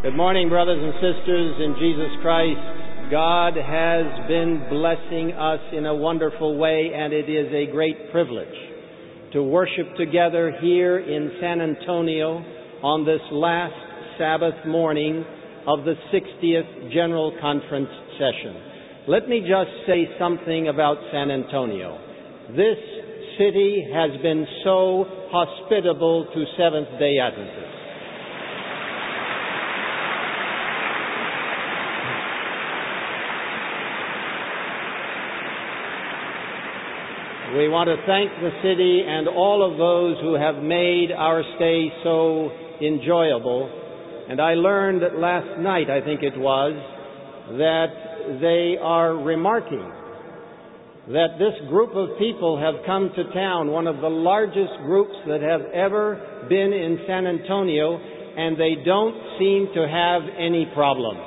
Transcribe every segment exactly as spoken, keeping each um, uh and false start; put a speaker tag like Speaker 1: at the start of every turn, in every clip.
Speaker 1: Good morning, brothers and sisters in Jesus Christ. God has been blessing us in a wonderful way, and it is a great privilege to worship together here in San Antonio on this last Sabbath morning of the sixtieth General Conference session. Let me just say something about San Antonio. This city has been so hospitable to Seventh-day Adventists. We want to thank the city and all of those who have made our stay so enjoyable. And I learned last night, I think it was, that they are remarking that this group of people have come to town, one of the largest groups that have ever been in San Antonio, and they don't seem to have any problems.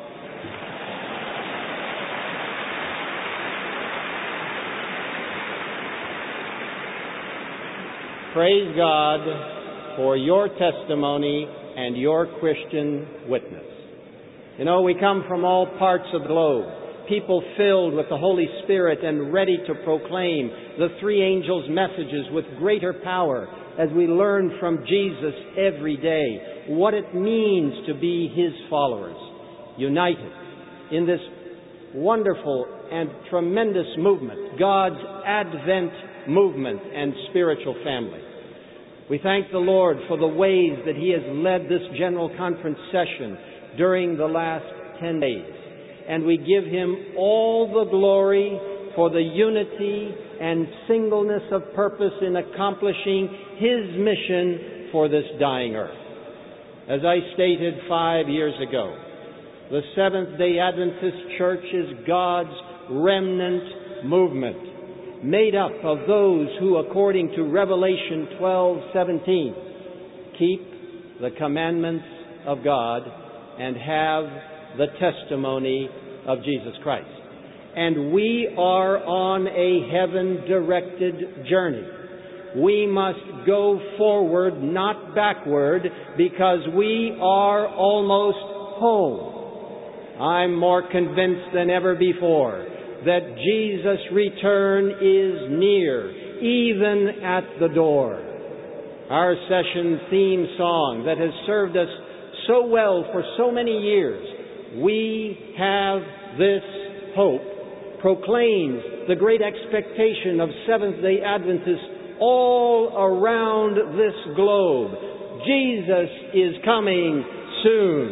Speaker 1: Praise God for your testimony and your Christian witness. You know, we come from all parts of the globe, people filled with the Holy Spirit and ready to proclaim the three angels' messages with greater power as we learn from Jesus every day what it means to be His followers, united in this wonderful and tremendous movement, God's Advent movement and spiritual family. We thank the Lord for the ways that He has led this General Conference session during the last ten days. And we give Him all the glory for the unity and singleness of purpose in accomplishing His mission for this dying earth. As I stated five years ago, the Seventh-day Adventist Church is God's remnant movement, made up of those who, according to Revelation twelve seventeen, keep the commandments of God and have the testimony of Jesus Christ. And we are on a heaven-directed journey. We must go forward, not backward, because we are almost home. I'm more convinced than ever before that Jesus' return is near, even at the door. Our session theme song that has served us so well for so many years, "We have this hope," proclaims the great expectation of Seventh-day Adventists all around this globe. Jesus is coming soon.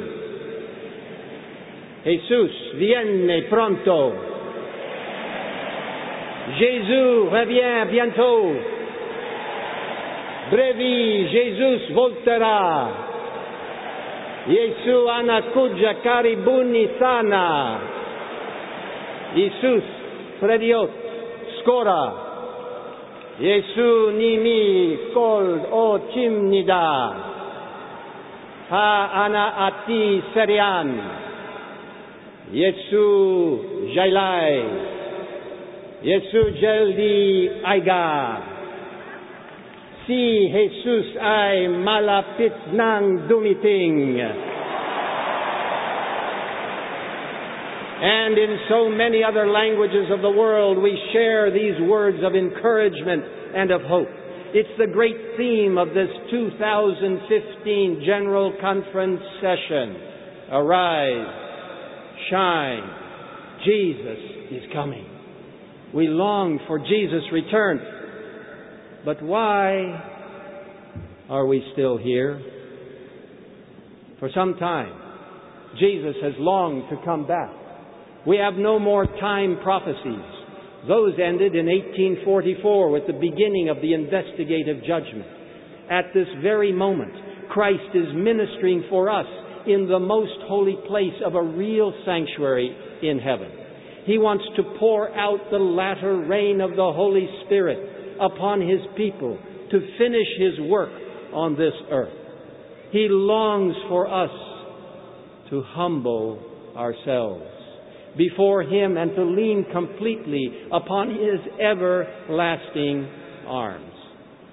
Speaker 1: Jesús viene pronto. Jésus revient bientôt. Brevi Jésus volterà. Yesu anakuja karibuni sana. Isus prediot skora. Yesu nimi kol o chimnida. Ha ana ati serian. Yesu jailai. Yesu jaldi aiga. Si Jesus ay malapit nang dumiting. And in so many other languages of the world, we share these words of encouragement and of hope. It's the great theme of this two thousand fifteen General Conference session. Arise, shine, Jesus is coming. We long for Jesus' return. But why are we still here? For some time, Jesus has longed to come back. We have no more time prophecies. Those ended in eighteen forty-four with the beginning of the investigative judgment. At this very moment, Christ is ministering for us in the most holy place of a real sanctuary in heaven. He wants to pour out the latter rain of the Holy Spirit upon His people to finish His work on this earth. He longs for us to humble ourselves before Him and to lean completely upon His everlasting arms.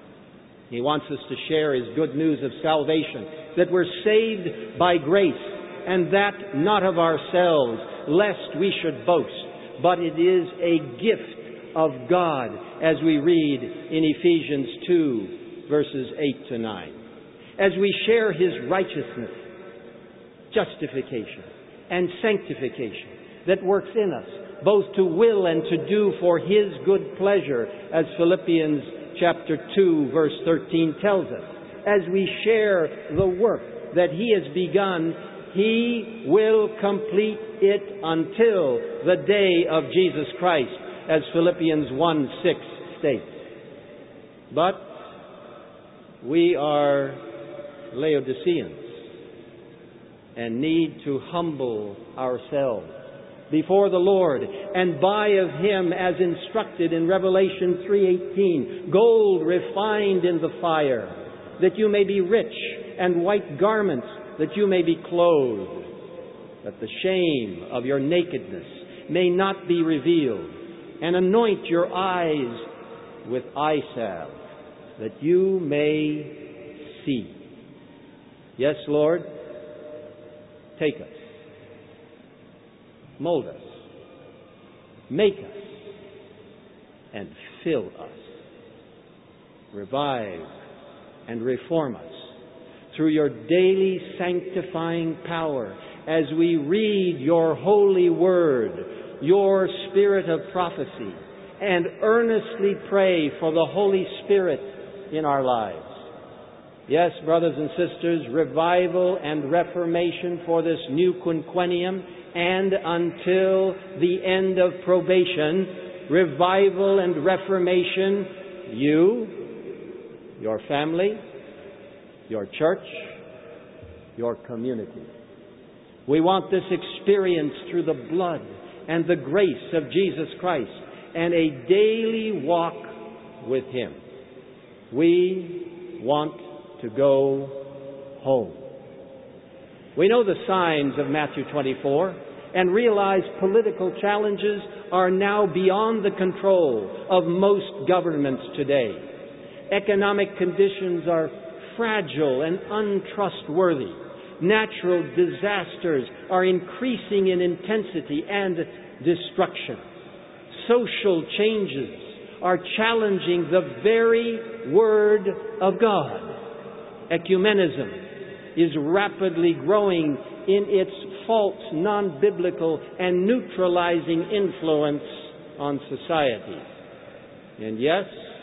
Speaker 1: He wants us to share His good news of salvation, that we're saved by grace and that not of ourselves, lest we should boast. But it is a gift of God, as we read in Ephesians two, verses eight to nine. As we share His righteousness, justification, and sanctification that works in us, both to will and to do for His good pleasure, as Philippians chapter two, verse thirteen tells us. As we share the work that He has begun, He will complete it until the day of Jesus Christ, as Philippians one six states. But we are Laodiceans and need to humble ourselves before the Lord and buy of Him, as instructed in Revelation three eighteen, gold refined in the fire, that you may be rich, and white garments, that you may be clothed, that the shame of your nakedness may not be revealed, and anoint your eyes with eye salve, that you may see. Yes, Lord, take us, mold us, make us, and fill us. Revive and reform us through your daily sanctifying power as we read your holy word, your spirit of prophecy, and earnestly pray for the Holy Spirit in our lives. Yes, brothers and sisters, revival and reformation for this new quinquennium and until the end of probation. Revival and reformation, you, your family, your church, your community. We want this experience through the blood and the grace of Jesus Christ and a daily walk with Him. We want to go home. We know the signs of Matthew twenty-four and realize political challenges are now beyond the control of most governments today. Economic conditions are fragile and untrustworthy. Natural disasters are increasing in intensity and destruction. Social changes are challenging the very Word of God. Ecumenism is rapidly growing in its false, non-biblical, and neutralizing influence on society. And yes,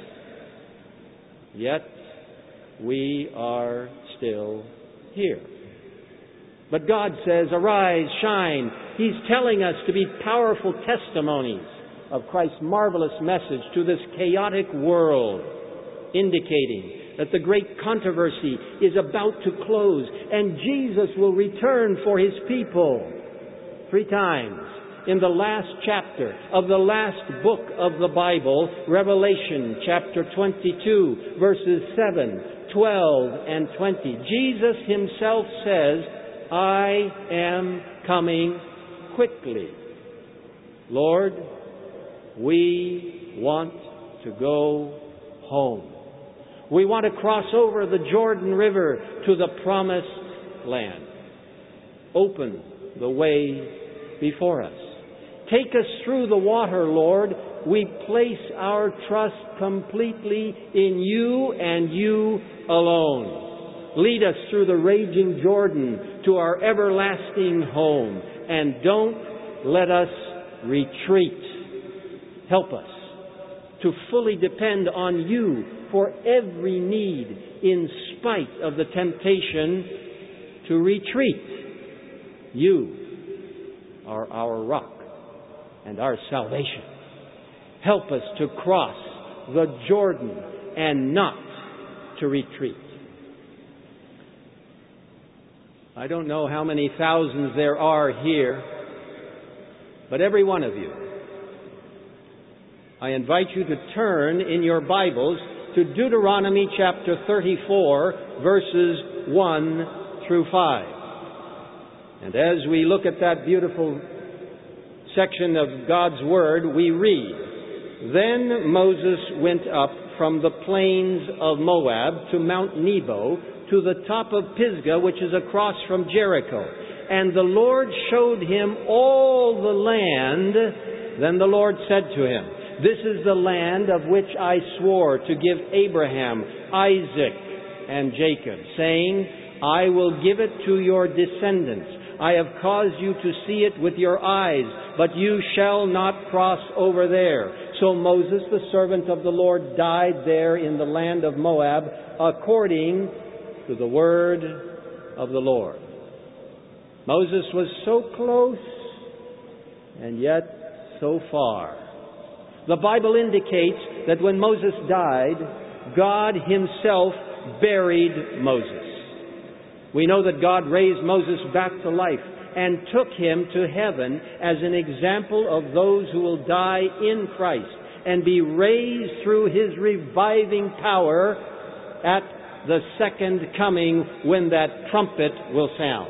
Speaker 1: yet we are still here. But God says, arise, shine. He's telling us to be powerful testimonies of Christ's marvelous message to this chaotic world, indicating that the great controversy is about to close and Jesus will return for His people. Three times in the last chapter of the last book of the Bible, Revelation chapter twenty-two, verses seven, twelve, and twenty, Jesus Himself says, I am coming quickly. Lord, we want to go home. We want to cross over the Jordan River to the promised land. Open the way before us. Take us through the water, Lord. We place our trust completely in You and You alone. Lead us through the raging Jordan to our everlasting home. And don't let us retreat. Help us to fully depend on You for every need in spite of the temptation to retreat. You are our rock and our salvation. Help us to cross the Jordan and not to retreat. I don't know how many thousands there are here, but every one of you, I invite you to turn in your Bibles to Deuteronomy chapter thirty-four, verses one through five. And as we look at that beautiful section of God's Word, we read, Then Moses went up from the plains of Moab to Mount Nebo, to the top of Pisgah, which is across from Jericho. And the Lord showed him all the land. Then the Lord said to him, this is the land of which I swore to give Abraham, Isaac, and Jacob, saying, I will give it to your descendants. I have caused you to see it with your eyes, but you shall not cross over there. So Moses, the servant of the Lord, died there in the land of Moab, according to the word of the Lord. Moses was so close, and yet so far. The Bible indicates that when Moses died, God himself buried Moses. We know that God raised Moses back to life and took him to heaven as an example of those who will die in Christ and be raised through his reviving power at the second coming when that trumpet will sound.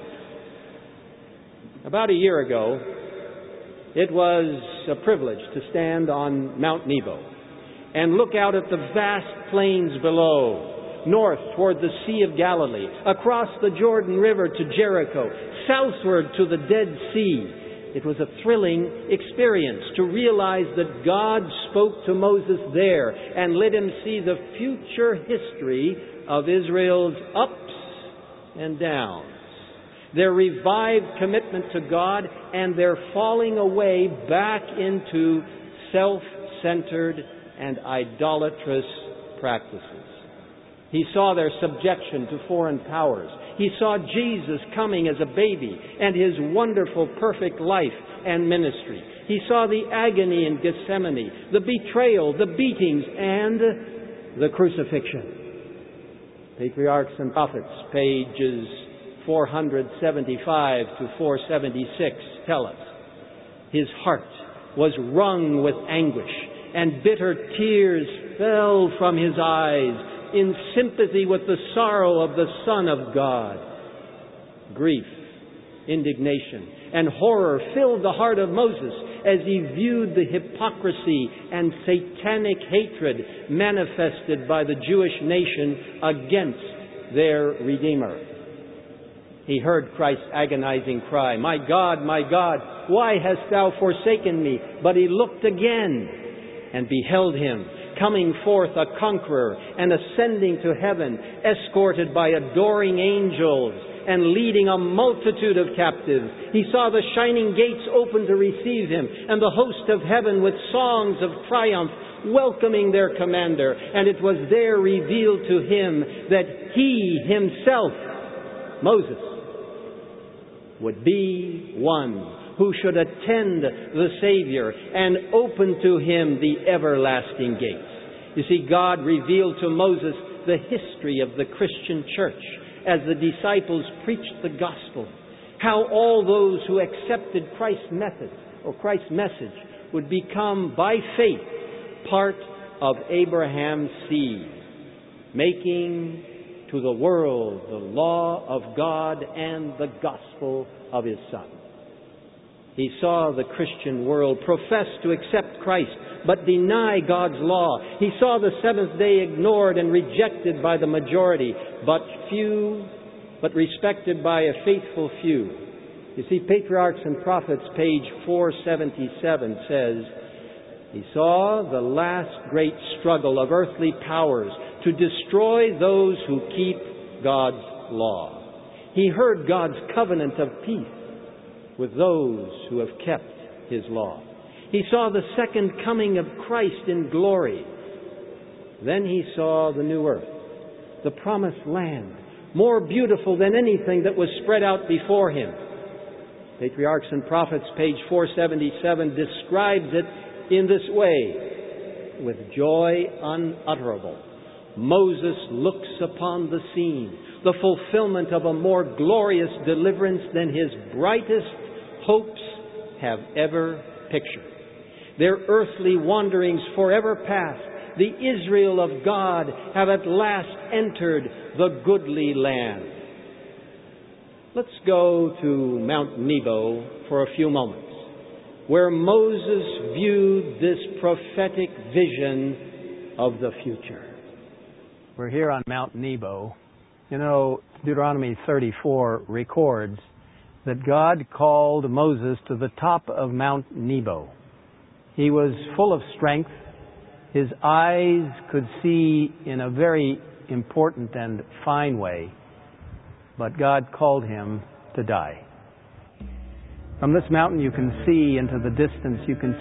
Speaker 1: About a year ago, it was a privilege to stand on Mount Nebo and look out at the vast plains below, north toward the Sea of Galilee, across the Jordan River to Jericho, southward to the Dead Sea. It was a thrilling experience to realize that God spoke to Moses there and let him see the future history of Israel's ups and downs, their revived commitment to God, and their falling away back into self-centered and idolatrous practices. He saw their subjection to foreign powers. He saw Jesus coming as a baby and his wonderful, perfect life and ministry. He saw the agony in Gethsemane, the betrayal, the beatings, and the crucifixion. Patriarchs and Prophets, pages four seventy-five to four seventy-six, tell us his heart was wrung with anguish, and bitter tears fell from his eyes in sympathy with the sorrow of the Son of God. Grief, indignation, and horror filled the heart of Moses as he viewed the hypocrisy and satanic hatred manifested by the Jewish nation against their Redeemer. He heard Christ's agonizing cry, "My God, my God, why hast thou forsaken me?" But he looked again and beheld him coming forth a conqueror and ascending to heaven, escorted by adoring angels and leading a multitude of captives. He saw the shining gates open to receive him, and the host of heaven with songs of triumph welcoming their commander. And it was there revealed to him that he himself, Moses, would be one who should attend the Savior and open to him the everlasting gates. You see, God revealed to Moses the history of the Christian church as the disciples preached the gospel, how all those who accepted Christ's method or Christ's message would become by faith part of Abraham's seed, making to the world the law of God and the gospel of his Son. He saw the Christian world profess to accept Christ, but deny God's law. He saw the seventh day ignored and rejected by the majority, but few, but respected by a faithful few. You see, Patriarchs and Prophets, page four seventy-seven says, he saw the last great struggle of earthly powers to destroy those who keep God's law. He heard God's covenant of peace with those who have kept his law. He saw the second coming of Christ in glory. Then he saw the new earth, the promised land, more beautiful than anything that was spread out before him. Patriarchs and Prophets, page four seventy-seven, describes it in this way: with joy unutterable, Moses looks upon the scene, the fulfillment of a more glorious deliverance than his brightest hopes have ever pictured. Their earthly wanderings forever past, the Israel of God have at last entered the goodly land. Let's go to Mount Nebo for a few moments, where Moses viewed this prophetic vision of the future. We're here on Mount Nebo. You know, Deuteronomy thirty-four records that God called Moses to the top of Mount Nebo. He was full of strength. His eyes could see in a very important and fine way, but God called him to die. From this mountain you can see into the distance, you can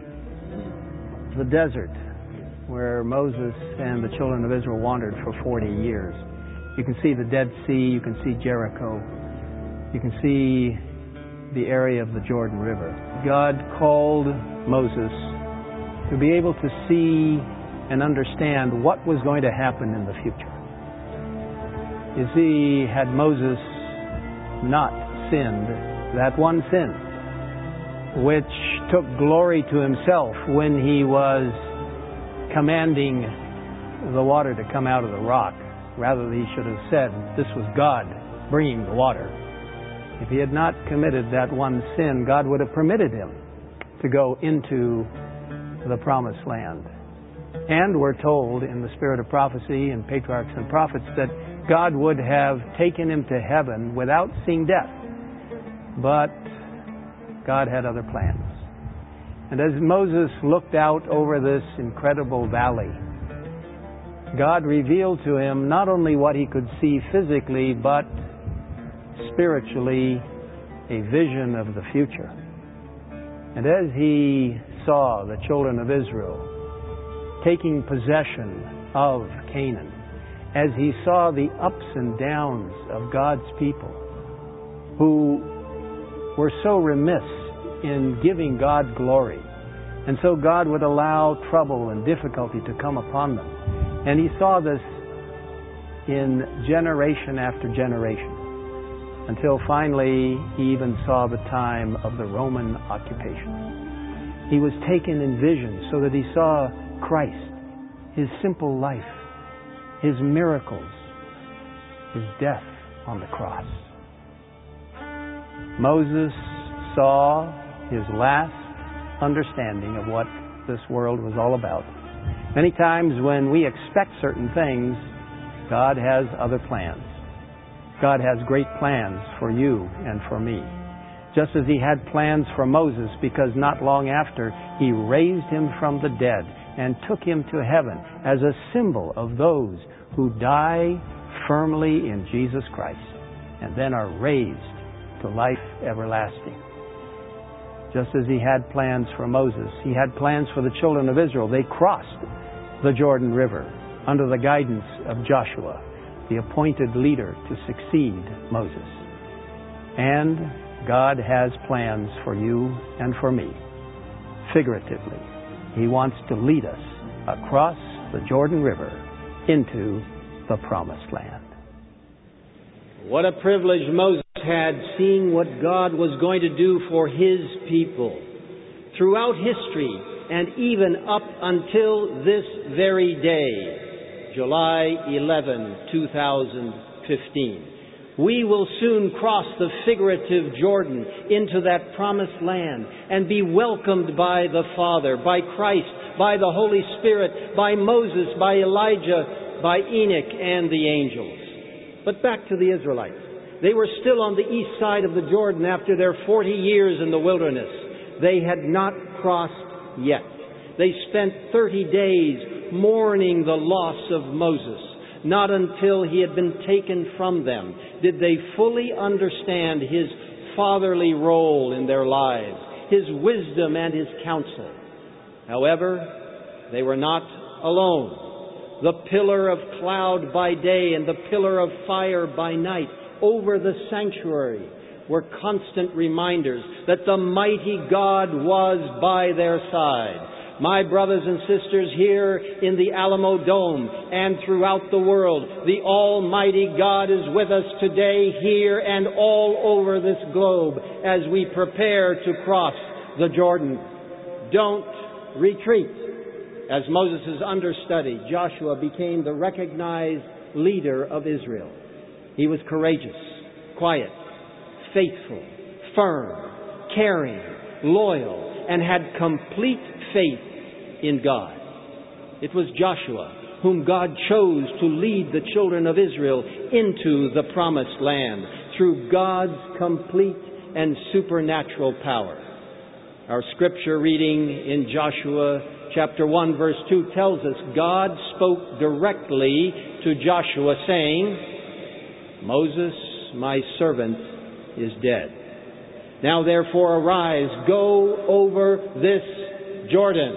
Speaker 1: see the desert where Moses and the children of Israel wandered for forty years. You can see the Dead Sea, you can see Jericho, you can see the area of the Jordan River. God called Moses to be able to see and understand what was going to happen in the future. You see, had Moses not sinned, that one sin, which took glory to himself when he was commanding the water to come out of the rock, rather he should have said this was God bringing the water. If he had not committed that one sin, God would have permitted him to go into the promised land. And we're told in the spirit of prophecy in Patriarchs and Prophets that God would have taken him to heaven without seeing death. But God had other plans. And as Moses looked out over this incredible valley, God revealed to him not only what he could see physically, but spiritually a vision of the future. And as he saw the children of Israel taking possession of Canaan, as he saw the ups and downs of God's people who were so remiss in giving God glory, and so God would allow trouble and difficulty to come upon them. And he saw this in generation after generation, until finally he even saw the time of the Roman occupation. He was taken in vision so that he saw Christ, his simple life, his miracles, his death on the cross. Moses saw his last understanding of what this world was all about. Many times when we expect certain things, God has other plans. God has great plans for you and for me. Just as he had plans for Moses, because not long after he raised him from the dead and took him to heaven as a symbol of those who die firmly in Jesus Christ and then are raised to life everlasting. Just as he had plans for Moses, he had plans for the children of Israel. They crossed the Jordan River under the guidance of Joshua, the appointed leader to succeed Moses. And God has plans for you and for me. Figuratively, he wants to lead us across the Jordan River into the Promised Land. What a privilege Moses had, seeing what God was going to do for his people throughout history and even up until this very day, July eleventh, two thousand fifteen. We will soon cross the figurative Jordan into that promised land and be welcomed by the Father, by Christ, by the Holy Spirit, by Moses, by Elijah, by Enoch and the angels. But back to the Israelites. They were still on the east side of the Jordan after their forty years in the wilderness. They had not crossed yet. They spent thirty days mourning the loss of Moses. Not until he had been taken from them did they fully understand his fatherly role in their lives, his wisdom and his counsel. However, they were not alone. The pillar of cloud by day and the pillar of fire by night over the sanctuary were constant reminders that the mighty God was by their side. My brothers and sisters, here in the Alamo Dome and throughout the world, the Almighty God is with us today, here and all over this globe, as we prepare to cross the Jordan. Don't retreat. As Moses' understudy, Joshua became the recognized leader of Israel. He was courageous, quiet, faithful, firm, caring, loyal, and had complete faith in God. It was Joshua whom God chose to lead the children of Israel into the promised land through God's complete and supernatural power. Our scripture reading in Joshua chapter one verse two tells us God spoke directly to Joshua saying, "Moses, my servant, is dead. Now therefore arise, go over this Jordan.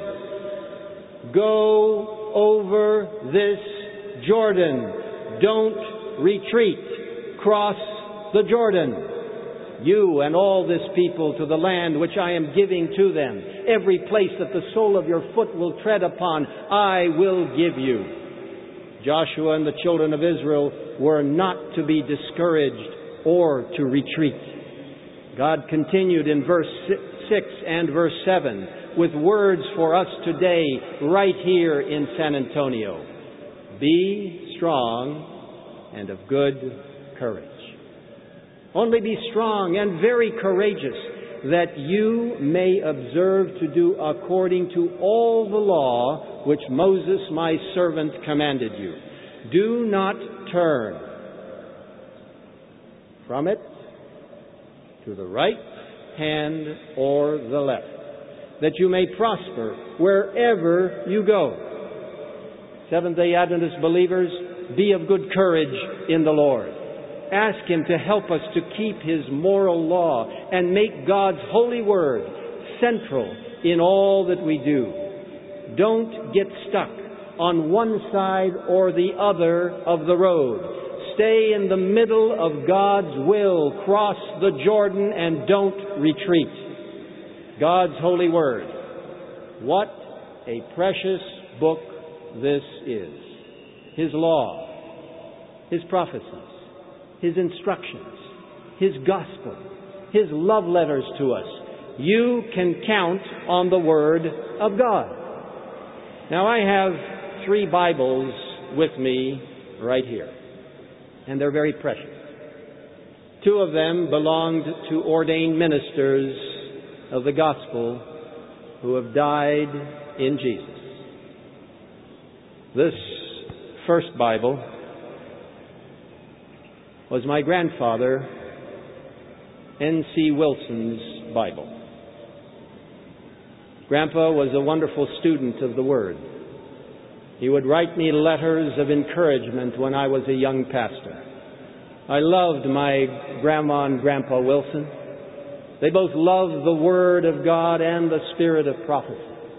Speaker 1: Go over this Jordan. Don't retreat. Cross the Jordan. You and all this people to the land which I am giving to them. Every place that the sole of your foot will tread upon, I will give you." Joshua and the children of Israel were not to be discouraged or to retreat. God continued in verse six and verse seven with words for us today right here in San Antonio. Be strong and of good courage. Only be strong and very courageous, that you may observe to do according to all the law which Moses my servant commanded you. Do not turn from it to the right hand or the left, that you may prosper wherever you go. Seventh-day Adventist believers, be of good courage in the Lord. Ask Him to help us to keep His moral law and make God's holy word central in all that we do. Don't get stuck on one side or the other of the road. Stay in the middle of God's will. Cross the Jordan and don't retreat. God's holy word. What a precious book this is. His law, His prophecies, His instructions, His gospel, His love letters to us. You can count on the Word of God. Now, I have three Bibles with me right here, and they're very precious. Two of them belonged to ordained ministers of the gospel who have died in Jesus. This first Bible was my grandfather, N C Wilson's Bible. Grandpa was a wonderful student of the Word. He would write me letters of encouragement when I was a young pastor. I loved my grandma and Grandpa Wilson. They both loved the Word of God and the spirit of prophecy.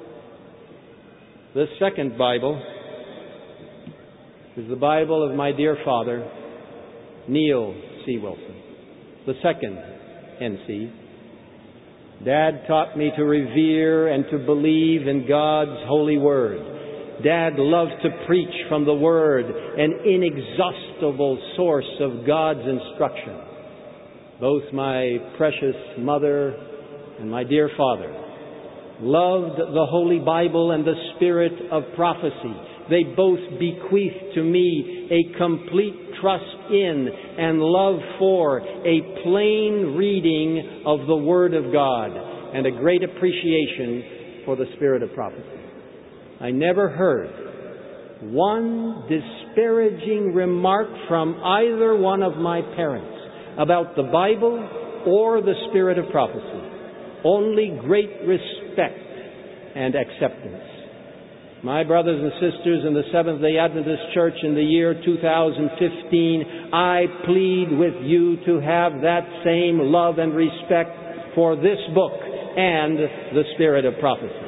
Speaker 1: This second Bible is the Bible of my dear father, Neil C. Wilson, the second N C. Dad taught me to revere and to believe in God's holy Word. Dad loved to preach from the Word, an inexhaustible source of God's instruction. Both my precious mother and my dear father loved the Holy Bible and the spirit of prophecy. They both bequeathed to me a complete trust in and love for a plain reading of the Word of God and a great appreciation for the spirit of prophecy. I never heard one disparaging remark from either one of my parents about the Bible or the spirit of prophecy. Only great respect and acceptance. My brothers and sisters in the Seventh-day Adventist Church in the year two thousand fifteen, I plead with you to have that same love and respect for this book and the spirit of prophecy.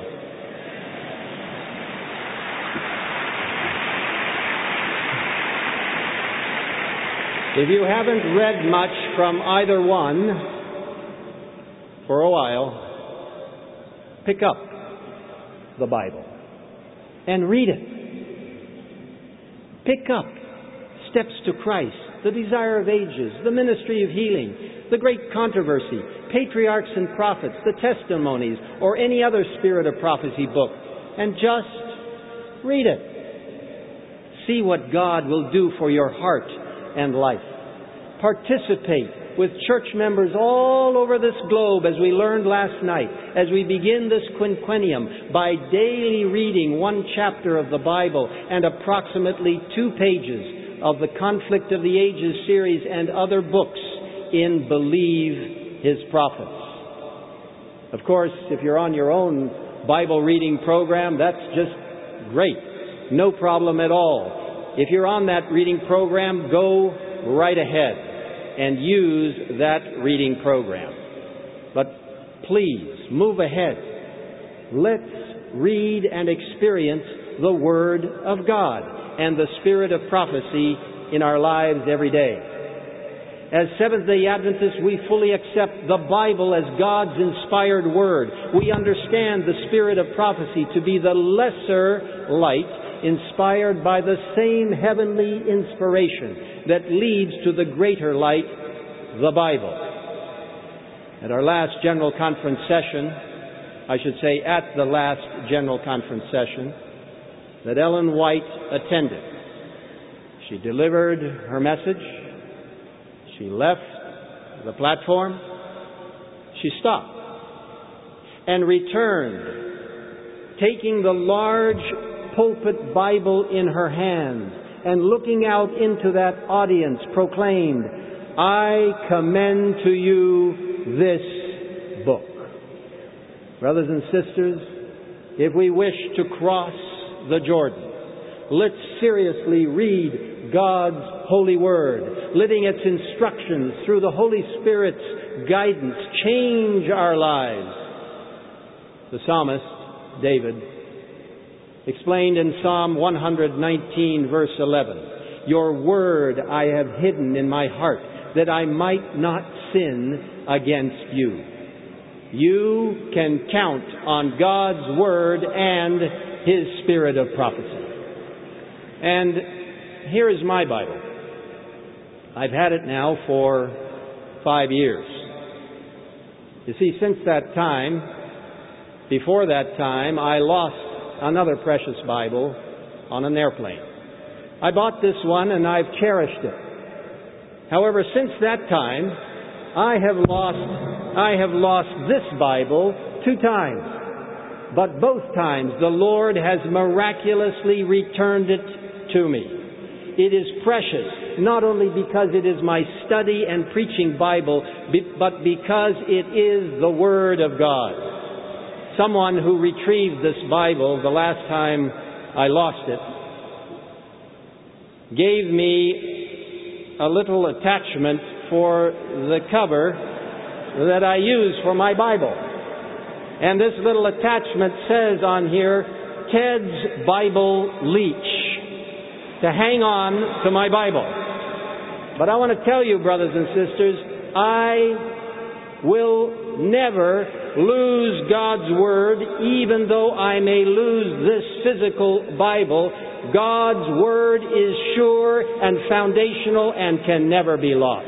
Speaker 1: If you haven't read much from either one for a while, pick up the Bible and read it. Pick up Steps to Christ, The Desire of Ages, The Ministry of Healing, The Great Controversy, Patriarchs and Prophets, The Testimonies, or any other Spirit of Prophecy book, and just read it. See what God will do for your heart and life. Participate with church members all over this globe, as we learned last night, as we begin this quinquennium, by daily reading one chapter of the Bible and approximately two pages of the Conflict of the Ages series and other books in believe His prophets. Of course, if you're on your own Bible reading program, that's just great. No problem at all. If you're on that reading program, go right ahead and use that reading program. But please, move ahead. Let's read and experience the Word of God and the spirit of prophecy in our lives every day. As Seventh-day Adventists, we fully accept the Bible as God's inspired Word. We understand the spirit of prophecy to be the lesser light inspired by the same heavenly inspiration that leads to the greater light, the Bible. At our last General Conference session, I should say at the last General Conference session, that Ellen White attended, she delivered her message. She left the platform. She stopped and returned, taking the large pulpit Bible in her hand and looking out into that audience, proclaimed, "I commend to you this book." Brothers and sisters, if we wish to cross the Jordan, let's seriously read God's holy Word, letting its instructions through the Holy Spirit's guidance change our lives. The psalmist, David, explained in Psalm one nineteen, verse eleven, "Your word I have hidden in my heart, that I might not sin against you." You can count on God's Word and His spirit of prophecy. And here is my Bible. I've had it now for five years. You see, since that time, before that time, I lost another precious Bible on an airplane. I bought this one and I've cherished it. However, since that time, I have lost, I have lost this Bible two times. But both times the Lord has miraculously returned it to me. It is precious, not only because it is my study and preaching Bible, but because it is the Word of God. Someone who retrieved this Bible the last time I lost it gave me a little attachment for the cover that I use for my Bible. And this little attachment says on here, "Ted's Bible Leech," to hang on to my Bible. But I want to tell you, brothers and sisters, I will never lose God's Word, even though I may lose this physical Bible. God's Word is sure and foundational and can never be lost.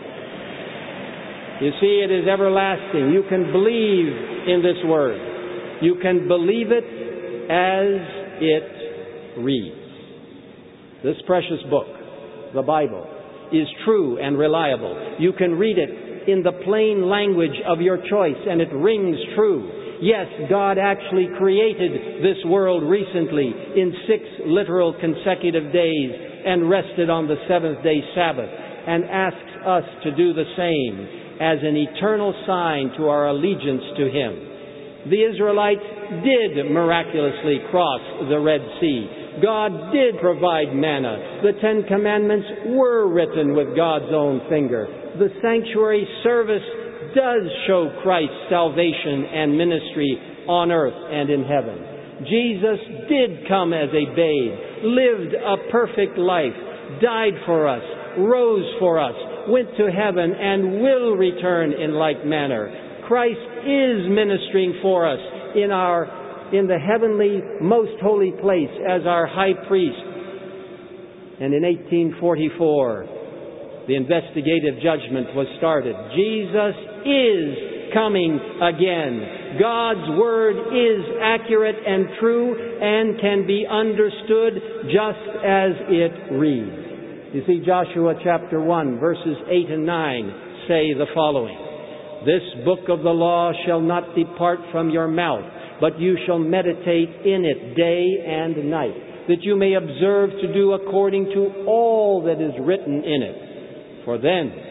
Speaker 1: You see, it is everlasting. You can believe in this Word. You can believe it as it reads. This precious book, the Bible, is true and reliable. You can read it in the plain language of your choice, and it rings true. Yes, God actually created this world recently in six literal consecutive days and rested on the seventh day Sabbath, and asks us to do the same as an eternal sign to our allegiance to Him. The Israelites did miraculously cross the Red Sea. God did provide manna. The Ten Commandments were written with God's own finger. The sanctuary service does show Christ's salvation and ministry on earth and in heaven. Jesus did come as a babe, lived a perfect life, died for us, rose for us, went to heaven, and will return in like manner. Christ is ministering for us in our in the heavenly most holy place as our high priest. And in eighteen forty-four, the investigative judgment was started. Jesus is coming again. God's Word is accurate and true and can be understood just as it reads. You see, Joshua chapter one, verses eight and nine say the following: "This book of the law shall not depart from your mouth, but you shall meditate in it day and night, that you may observe to do according to all that is written in it. For then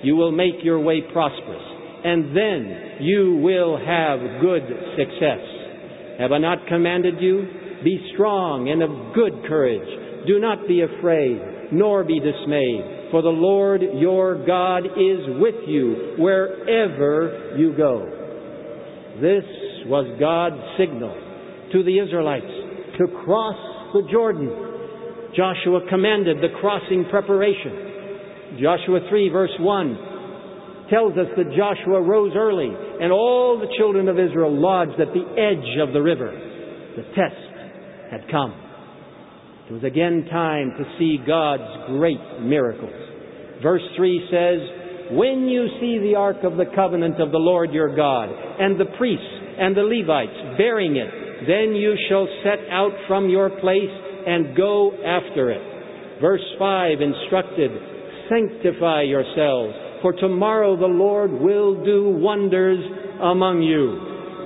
Speaker 1: you will make your way prosperous, and then you will have good success. Have I not commanded you? Be strong and of good courage. Do not be afraid, nor be dismayed, for the Lord your God is with you wherever you go. This was God's signal to the Israelites to cross the Jordan. Joshua commanded the crossing preparation. Joshua three verse one tells us that Joshua rose early and all the children of Israel lodged at the edge of the river. The test had come. It was again time to see God's great miracles. Verse three says, when you see the ark of the covenant of the Lord your God, and the priests and the Levites bearing it, then you shall set out from your place and go after it. Verse five instructed, sanctify yourselves, for tomorrow the Lord will do wonders among you.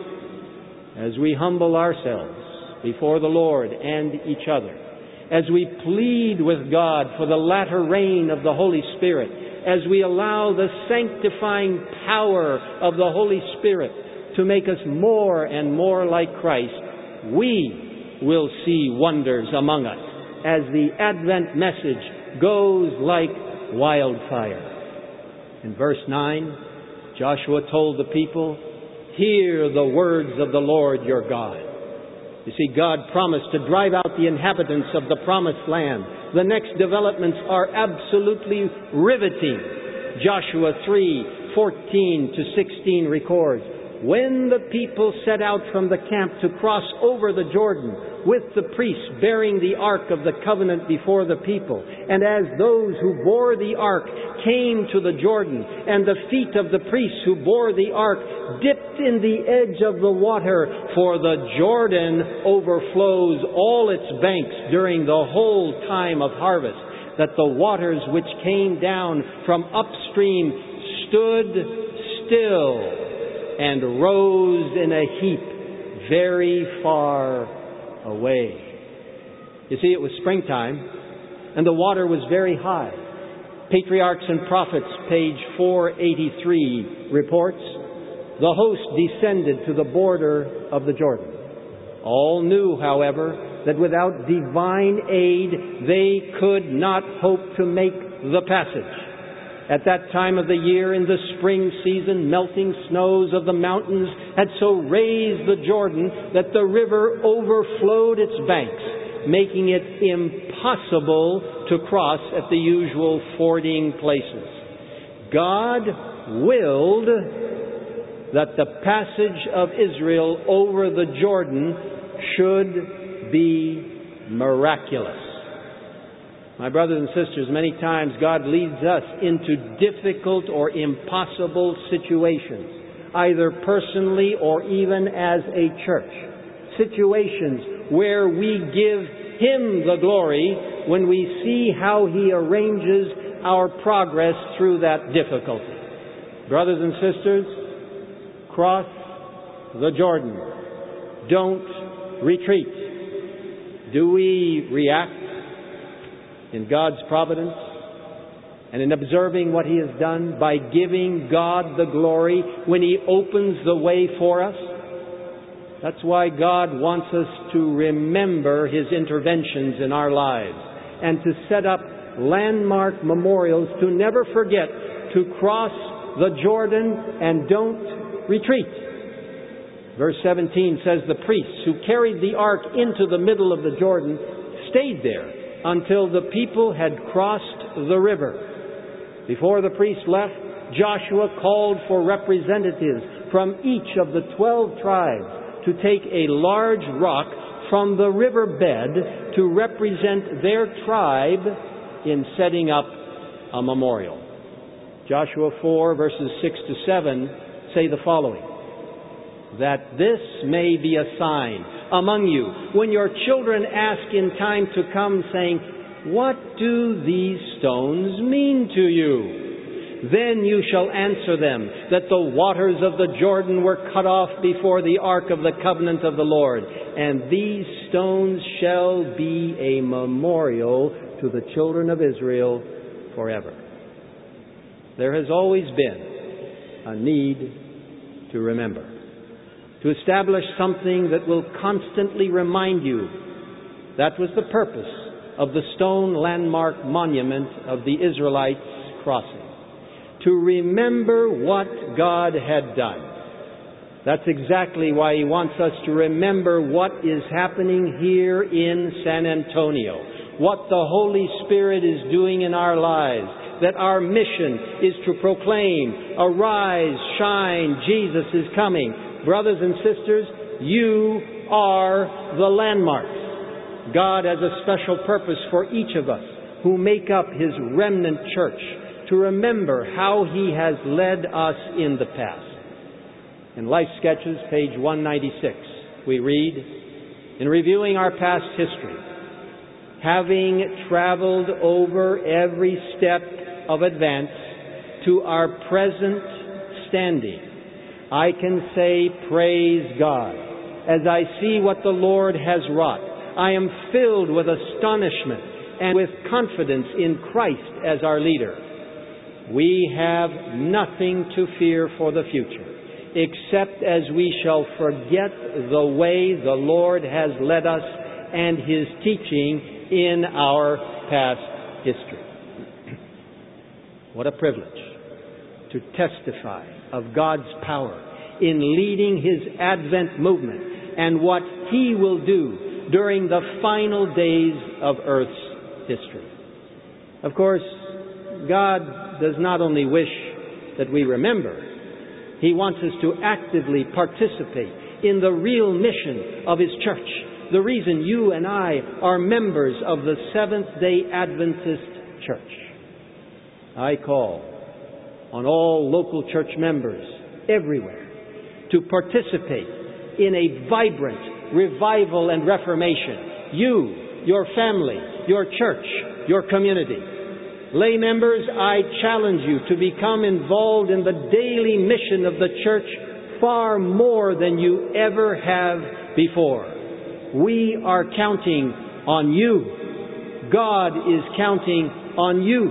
Speaker 1: As we humble ourselves before the Lord and each other, as we plead with God for the latter rain of the Holy Spirit, as we allow the sanctifying power of the Holy Spirit to make us more and more like Christ, we will see wonders among us as the Advent message goes like wildfire. In verse nine, Joshua told the people, hear the words of the Lord your God. You see, God promised to drive out the inhabitants of the promised land. The next developments are absolutely riveting. Joshua three fourteen to sixteen records, when the people set out from the camp to cross over the Jordan, with the priests bearing the ark of the covenant before the people, and as those who bore the ark came to the Jordan, and the feet of the priests who bore the ark dipped in the edge of the water, for the Jordan overflows all its banks during the whole time of harvest, that the waters which came down from upstream stood still and rose in a heap very far away. You see, it was springtime, and the water was very high. Patriarchs and Prophets, page four eighty-three, reports, the host descended to the border of the Jordan. All knew, however, that without divine aid, they could not hope to make the passage. At that time of the year, in the spring season, melting snows of the mountains had so raised the Jordan that the river overflowed its banks, making it impossible to cross at the usual fording places. God willed that the passage of Israel over the Jordan should be miraculous. My brothers and sisters, many times God leads us into difficult or impossible situations, either personally or even as a church. Situations where we give Him the glory when we see how He arranges our progress through that difficulty. Brothers and sisters, cross the Jordan. Don't retreat. Do we react in God's providence and in observing what He has done by giving God the glory when He opens the way for us? That's why God wants us to remember His interventions in our lives and to set up landmark memorials to never forget to cross the Jordan and don't retreat. Verse seventeen says the priests who carried the ark into the middle of the Jordan stayed there until the people had crossed the river. Before the priests left, Joshua called for representatives from each of the twelve tribes to take a large rock from the riverbed to represent their tribe in setting up a memorial. Joshua four verses six to seven say the following, that this may be a sign among you when your children ask in time to come, saying, what do these stones mean to you? Then you shall answer them that the waters of the Jordan were cut off before the ark of the covenant of the Lord, and these stones shall be a memorial to the children of Israel forever. there has always been a need to remember, to establish something that will constantly remind you. That was the purpose of the stone landmark monument of the Israelites crossing, to remember what God had done. That's exactly why He wants us to remember what is happening here in San Antonio, what the Holy Spirit is doing in our lives, that our mission is to proclaim, "Arise, shine, Jesus is coming." Brothers and sisters, you are the landmarks. God has a special purpose for each of us who make up His remnant church, to remember how He has led us in the past. In Life Sketches, page one ninety-six, we read, in reviewing our past history, having traveled over every step of advance to our present standing, I can say, praise God. As I see what the Lord has wrought, I am filled with astonishment and with confidence in Christ as our leader. We have nothing to fear for the future, except as we shall forget the way the Lord has led us and His teaching in our past history. What a privilege to testify of God's power in leading His Advent movement and what He will do during the final days of Earth's history. Of course, God does not only wish that we remember, He wants us to actively participate in the real mission of His church, the reason you and I are members of the Seventh-day Adventist Church. I call on all local church members everywhere to participate in a vibrant revival and reformation. You, your family, your church, your community. Lay members, I challenge you to become involved in the daily mission of the church far more than you ever have before. We are counting on you. God is counting on you.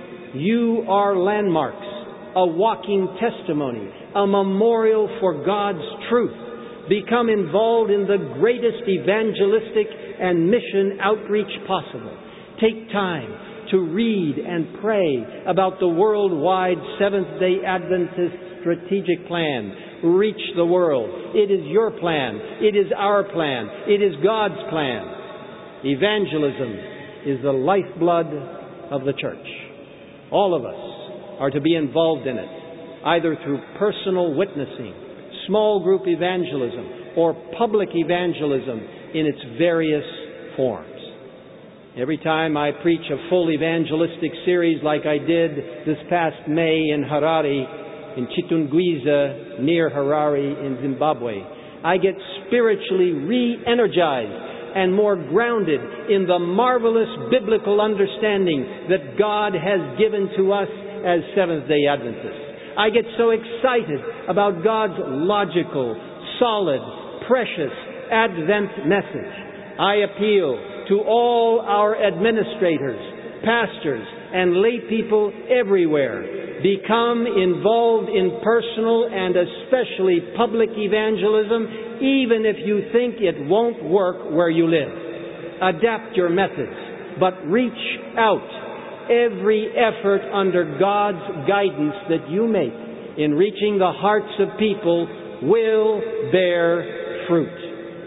Speaker 1: You are landmarks, a walking testimony, a memorial for God's truth. Become involved in the greatest evangelistic and mission outreach possible. Take time to read and pray about the worldwide Seventh-day Adventist strategic plan. Reach the world. It is your plan. It is our plan. It is God's plan. Evangelism is the lifeblood of the church. All of us are to be involved in it, either through personal witnessing, small group evangelism, or public evangelism in its various forms. Every time I preach a full evangelistic series like I did this past May in Harare, in Chitungwiza, near Harare in Zimbabwe, I get spiritually re-energized and more grounded in the marvelous biblical understanding that God has given to us as Seventh-day Adventists. I get so excited about God's logical, solid, precious Advent message. I appeal to all our administrators, pastors, and lay people everywhere. Become involved in personal and especially public evangelism, even if you think it won't work where you live. Adapt your methods, but reach out. Every effort under God's guidance that you make in reaching the hearts of people will bear fruit.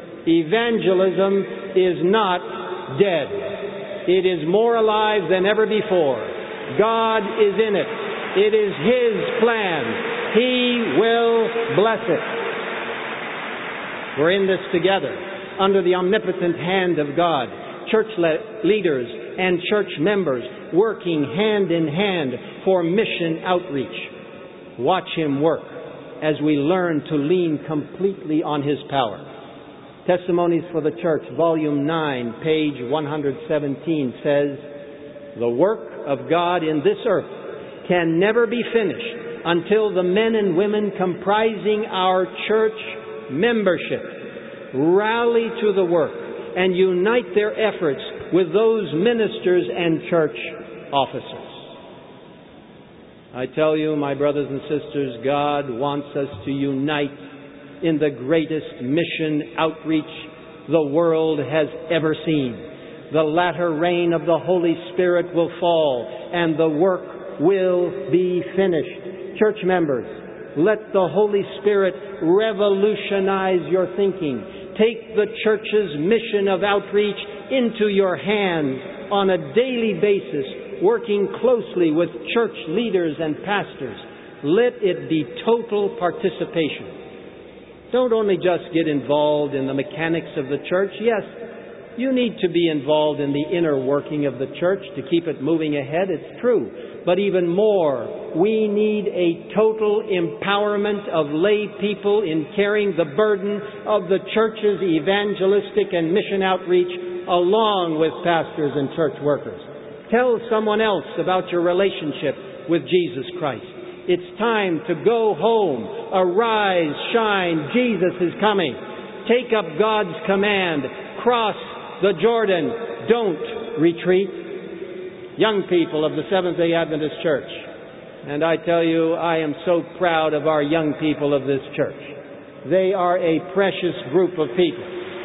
Speaker 1: Evangelism is not dead. It is more alive than ever before. God is in it. It is His plan. He will bless it. We're in this together under the omnipotent hand of God. Church le- leaders and church members working hand in hand for mission outreach. Watch Him work as we learn to lean completely on His power. Testimonies for the Church, Volume nine, page one seventeen says, "The work of God in this earth can never be finished until the men and women comprising our church membership rally to the work and unite their efforts with those ministers and church officers." I tell you, my brothers and sisters, God wants us to unite in the greatest mission outreach the world has ever seen. The latter rain of the Holy Spirit will fall, and the work will be finished. Church members, let the Holy Spirit revolutionize your thinking. Take the church's mission of outreach into your hands on a daily basis, working closely with church leaders and pastors. Let it be total participation. Don't only just get involved in the mechanics of the church. Yes, you need to be involved in the inner working of the church to keep it moving ahead. It's true. But even more, we need a total empowerment of lay people in carrying the burden of the church's evangelistic and mission outreach along with pastors and church workers. Tell someone else about your relationship with Jesus Christ. It's time to go home. Arise, shine, Jesus is coming. Take up God's command. Cross the Jordan. Don't retreat. Young people of the Seventh-day Adventist Church, and I tell you, I am so proud of our young people of this church. They are a precious group of people.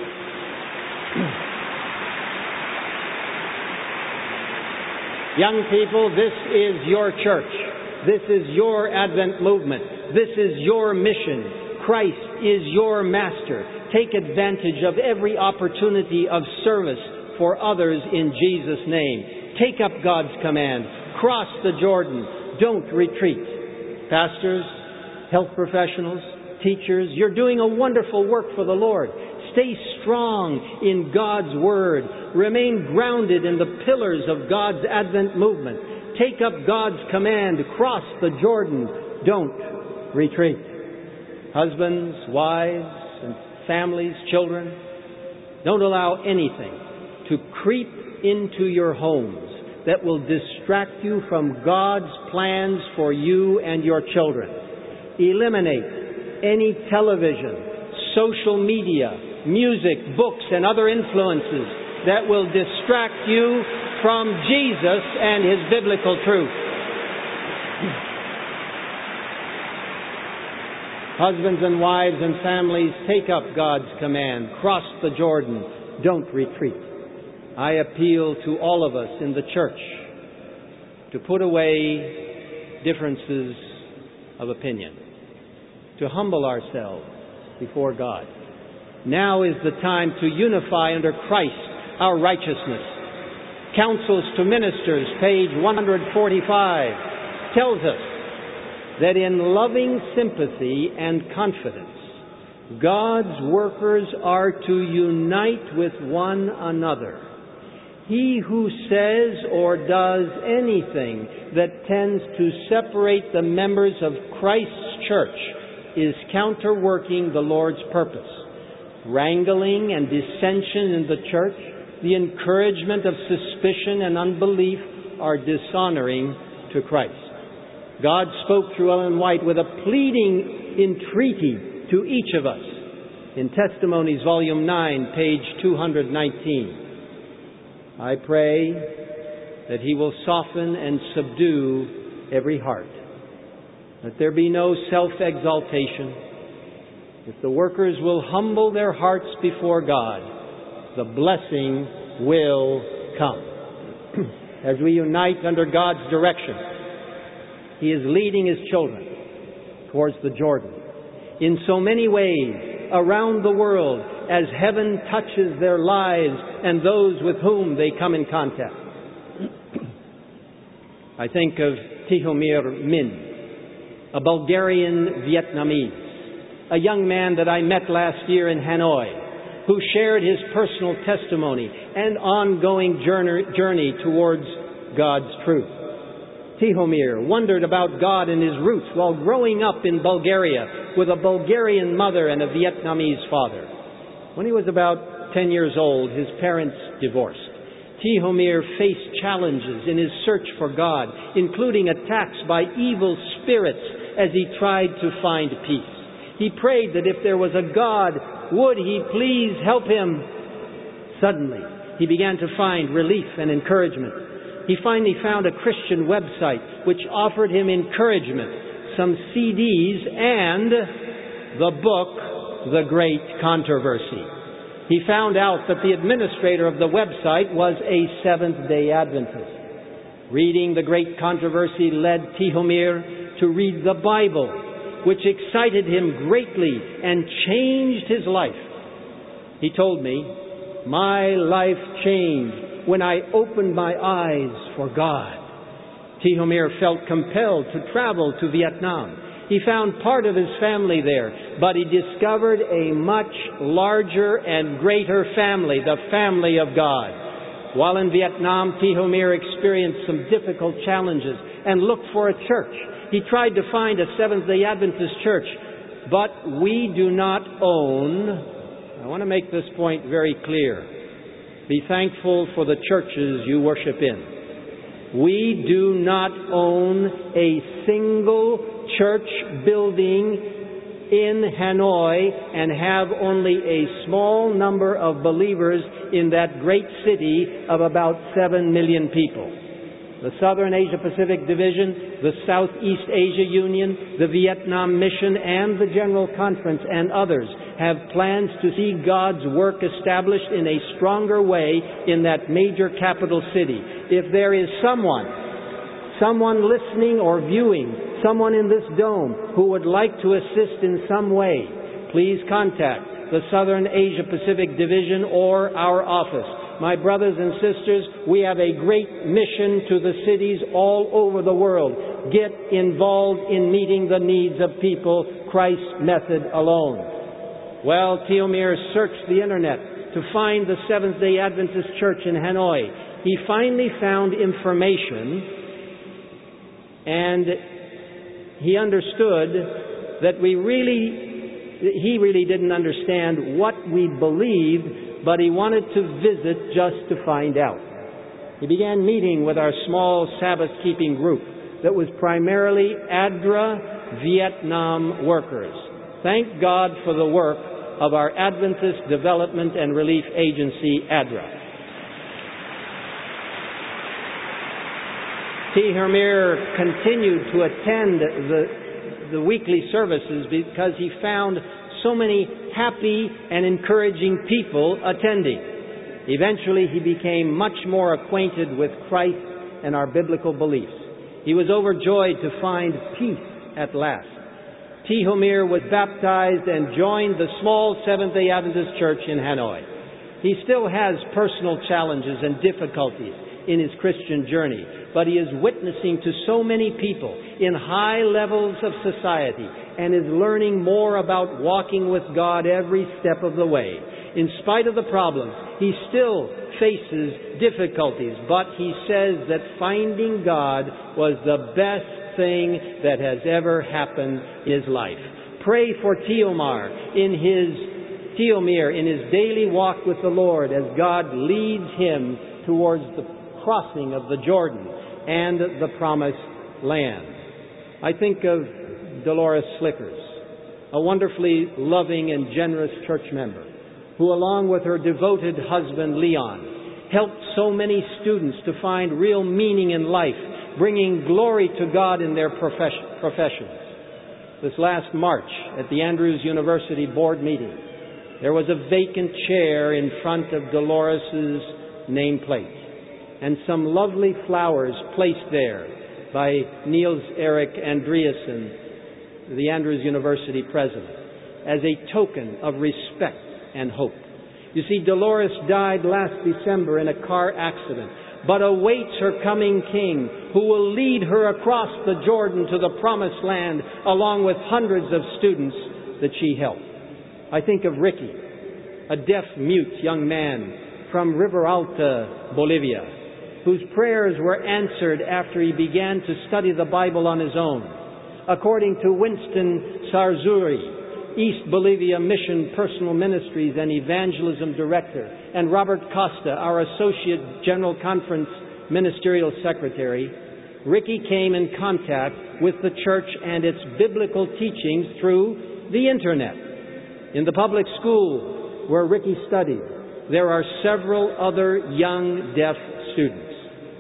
Speaker 1: Young people, this is your church. This is your Advent movement. This is your mission. Christ is your master. Take advantage of every opportunity of service for others in Jesus' name. Take up God's command. Cross the Jordan. Don't retreat. Pastors, health professionals, teachers, you're doing a wonderful work for the Lord. Stay strong in God's Word. Remain grounded in the pillars of God's Advent movement. Take up God's command. Cross the Jordan. Don't retreat. Husbands, wives, and families, children, don't allow anything to creep into your homes that will distract you from God's plans for you and your children. Eliminate any television, social media, music, books, and other influences that will distract you from Jesus and His biblical truth. Husbands and wives and families, take up God's command. Cross the Jordan. Don't retreat. I appeal to all of us in the church to put away differences of opinion, to humble ourselves before God. Now is the time to unify under Christ our righteousness. Counsels to Ministers, page one forty-five, tells us that in loving sympathy and confidence, God's workers are to unite with one another. He who says or does anything that tends to separate the members of Christ's church is counterworking the Lord's purpose. Wrangling and dissension in the church, the encouragement of suspicion and unbelief are dishonoring to Christ. God spoke through Ellen White with a pleading entreaty to each of us in Testimonies, Volume nine, page two nineteen. I pray that He will soften and subdue every heart. Let there be no self-exaltation. If the workers will humble their hearts before God, the blessing will come. As we unite under God's direction, He is leading His children towards the Jordan. In so many ways, around the world, as heaven touches their lives and those with whom they come in contact. I think of Tihomir Min, a Bulgarian Vietnamese, a young man that I met last year in Hanoi, who shared his personal testimony and ongoing journey towards God's truth. Tihomir wondered about God and his roots while growing up in Bulgaria with a Bulgarian mother and a Vietnamese father. When he was about ten years old, his parents divorced. Tihomir faced challenges in his search for God, including attacks by evil spirits as he tried to find peace. He prayed that if there was a God, would He please help him? Suddenly, he began to find relief and encouragement. he finally found a Christian website which offered him encouragement, some C Ds, and the book, The Great Controversy. He found out that the administrator of the website was a Seventh-day Adventist. Reading The Great Controversy led Tihomir to read the Bible, which excited him greatly and changed his life. He told me, "My life changed when I opened my eyes for God." Tihomir felt compelled to travel to Vietnam. He found part of his family there, but he discovered a much larger and greater family, the family of God. While in Vietnam, Tihomir experienced some difficult challenges and looked for a church. He tried to find a Seventh-day Adventist church, but we do not own, I want to make this point very clear, be thankful for the churches you worship in. We do not own a single church building in Hanoi and have only a small number of believers in that great city of about seven million people. The Southern Asia Pacific Division, the Southeast Asia Union, the Vietnam Mission, and the General Conference and others have plans to see God's work established in a stronger way in that major capital city. If there is someone, someone listening or viewing, someone in this dome who would like to assist in some way, please contact the Southern Asia Pacific Division or our office. My brothers and sisters, we have a great mission to the cities all over the world. Get involved in meeting the needs of people, Christ's method alone. Well, Tihomir searched the internet to find the Seventh-day Adventist Church in Hanoi. He finally found information, and he understood that we really, he really didn't understand what we believed, but he wanted to visit just to find out. He began meeting with our small Sabbath-keeping group that was primarily A D R A Vietnam workers. Thank God for the work of our Adventist Development and Relief Agency, A D R A. Tihomir continued to attend the, the weekly services because he found so many happy and encouraging people attending. Eventually, he became much more acquainted with Christ and our biblical beliefs. He was overjoyed to find peace at last. Tihomir was baptized and joined the small Seventh-day Adventist Church in Hanoi. He still has personal challenges and difficulties in his Christian journey, but he is witnessing to so many people in high levels of society and is learning more about walking with God every step of the way. In spite of the problems, he still faces difficulties, but he says that finding God was the best thing that has ever happened in his life. Pray for Tihomir in his Tihomir in his daily walk with the Lord as God leads him towards the crossing of the Jordan and the promised land. I think of Dolores Slickers, a wonderfully loving and generous church member who, along with her devoted husband Leon, helped so many students to find real meaning in life, bringing glory to God in their profession, professions. This last March at the Andrews University board meeting, there was a vacant chair in front of Dolores's nameplate, and some lovely flowers placed there by Niels Erik Andreasen, the Andrews University president, as a token of respect and hope. You see, Dolores died last December in a car accident, but awaits her coming King, who will lead her across the Jordan to the promised land, along with hundreds of students that she helped. I think of Ricky, a deaf-mute young man from River Alta, Bolivia, whose prayers were answered after he began to study the Bible on his own. According to Winston Sarzuri, East Bolivia Mission Personal Ministries and Evangelism Director, and Robert Costa, our Associate General Conference Ministerial Secretary, Ricky came in contact with the church and its biblical teachings through the Internet. In the public school where Ricky studied, there are several other young deaf students.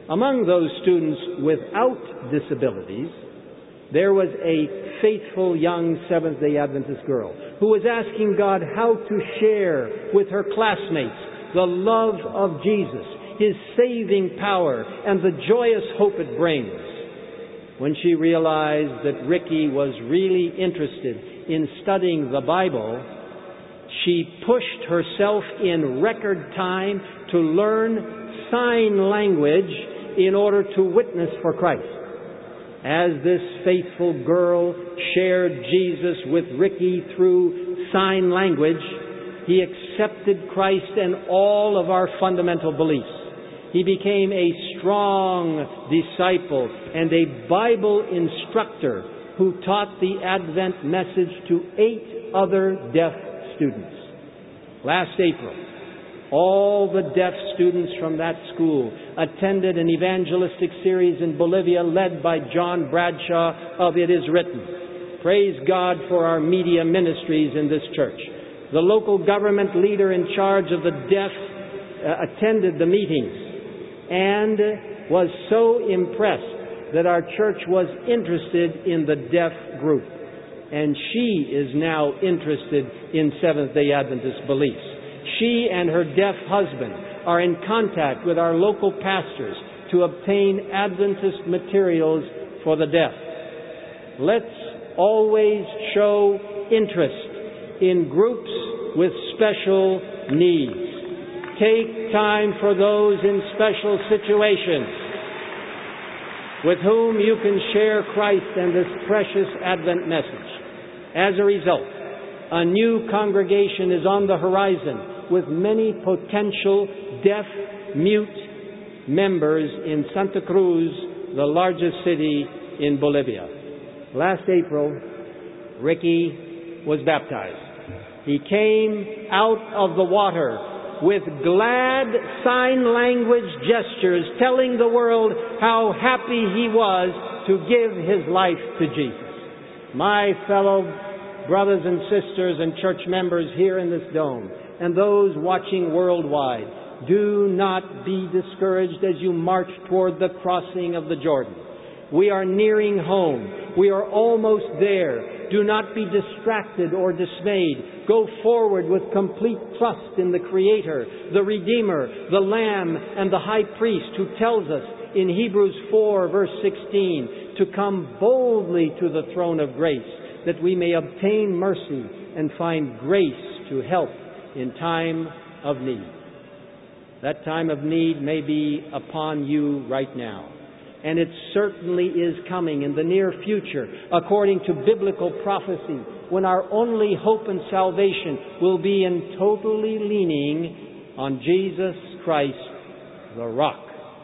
Speaker 1: Among those students without disabilities, there was a faithful young Seventh-day Adventist girl who was asking God how to share with her classmates the love of Jesus, His saving power, and the joyous hope it brings. When she realized that Ricky was really interested in studying the Bible, she pushed herself in record time to learn sign language in order to witness for Christ. As this faithful girl shared Jesus with Ricky through sign language, he accepted Christ and all of our fundamental beliefs. He became a strong disciple and a Bible instructor who taught the Advent message to eight other deaf students. Last April, all the deaf students from that school attended an evangelistic series in Bolivia led by John Bradshaw of It Is Written. Praise God for our media ministries in this church. The local government leader in charge of the deaf uh, attended the meetings and was so impressed that our church was interested in the deaf group. And she is now interested in Seventh-day Adventist beliefs. She and her deaf husband are in contact with our local pastors to obtain Adventist materials for the deaf. Let's always show interest in groups with special needs. Take time for those in special situations with whom you can share Christ and this precious Advent message. As a result, a new congregation is on the horizon with many potential deaf-mute members in Santa Cruz, the largest city in Bolivia. Last April, Ricky was baptized. He came out of the water with glad sign language gestures, telling the world how happy he was to give his life to Jesus. My fellow brothers and sisters and church members here in this dome, and those watching worldwide, do not be discouraged as you march toward the crossing of the Jordan. We are nearing home. We are almost there. Do not be distracted or dismayed. Go forward with complete trust in the Creator, the Redeemer, the Lamb, and the High Priest, who tells us in Hebrews four, verse sixteen, to come boldly to the throne of grace, that we may obtain mercy and find grace to help in time of need. That time of need may be upon you right now. And it certainly is coming in the near future, according to biblical prophecy, when our only hope and salvation will be in totally leaning on Jesus Christ, the rock.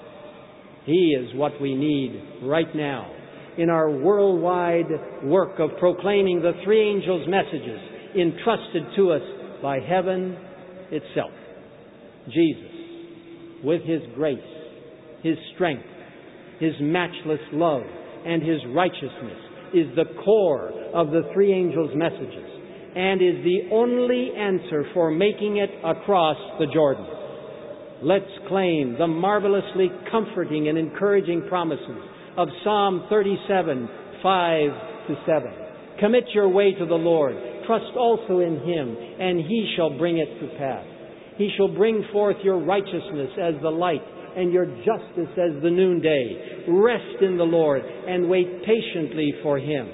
Speaker 1: He is what we need right now in our worldwide work of proclaiming the three angels' messages entrusted to us by heaven itself. Jesus, with His grace, His strength, His matchless love, and His righteousness, is the core of the three angels' messages and is the only answer for making it across the Jordan. Let's claim the marvelously comforting and encouraging promises of Psalm thirty-seven, five to seven. Commit your way to the Lord. Trust also in Him, and He shall bring it to pass. He shall bring forth your righteousness as the light, and your justice as the noonday. Rest in the Lord and wait patiently for Him.